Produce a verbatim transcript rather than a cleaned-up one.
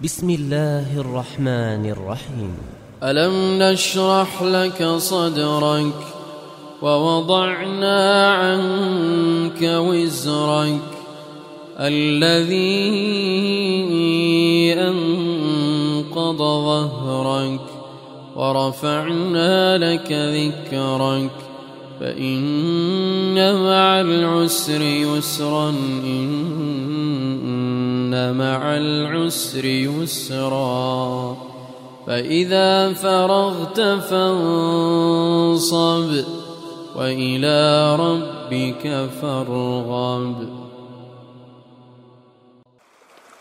بسم الله الرحمن الرحيم. ألم نشرح لك صدرك ووضعنا عنك وزرك الذي أنقض ظهرك ورفعنا لك ذكرك فإن مع العسر يسرا إن مع العسر يسرا فإذا فرغت فانصب وإلى ربك فارغب.